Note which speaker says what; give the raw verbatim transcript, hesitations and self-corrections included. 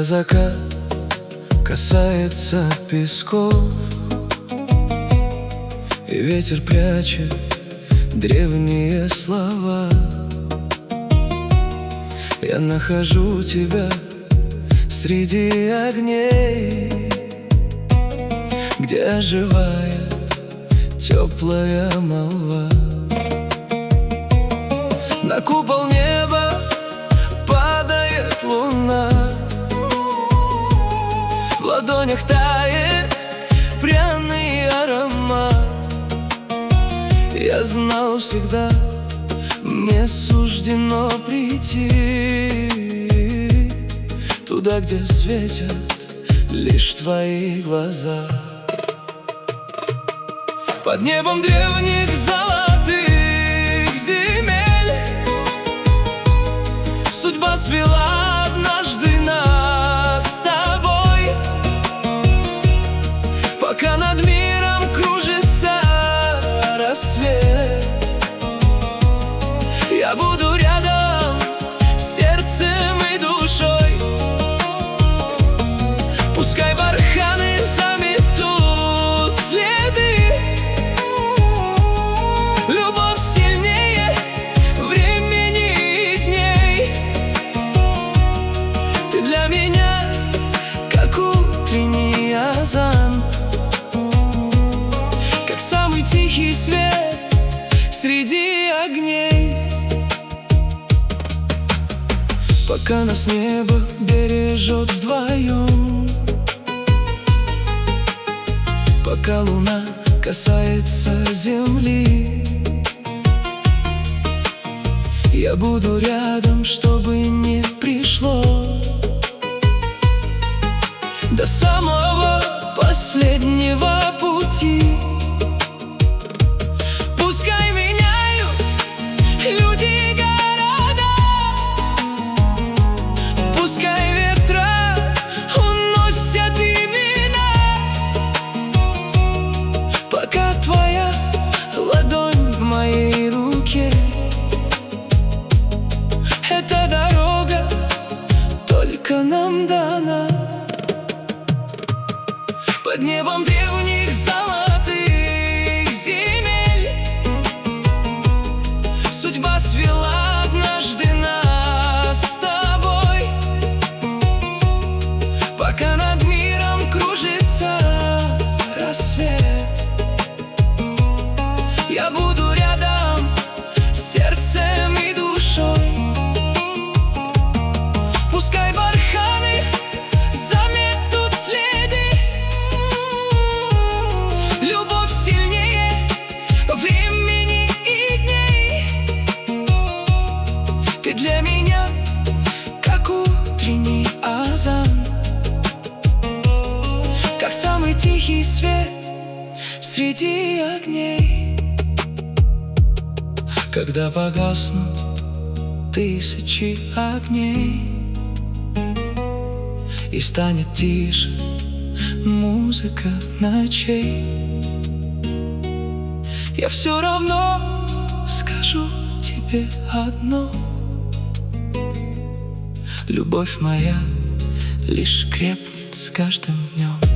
Speaker 1: закат касается песков, и ветер прячет древние слова. Я нахожу тебя среди огней, где оживает теплая молва. На купол неба падает луна, в ладонях тает пряный аромат. Я знал всегда, мне суждено прийти туда, где светят лишь твои глаза. Под небом древних золотых земель судьба свела однажды нас с тобой. Пока над миром кружится рассвет, я буду рядом сердцем и душой. Пускай барханы заметут следы, любовь сильнее времени и дней. Ты для меня как утренний азан, как самый тихий свет среди огней. Пока нас небо бережет вдвоем, пока луна касается земли, я буду рядом, чтобы не пришло до самого последнего пути. Пускай меняют люди и города, пускай ветра уносят имена, пока твоя ладонь в моей руке. Эта дорога только нам дана. Под небом древних золотых земель судьба свела однажды нас с тобой. Пока над миром кружится рассвет, я буду рядом сердцем и душой. Пускай барханы заметут следы, любовь сильнее времени и дней. Ты для меня как утренний азан, как самый тихий свет среди огней. Когда погаснут тысячи огней и станет тише музыка ночей, я все равно скажу тебе одно: любовь моя лишь крепнет с каждым днем.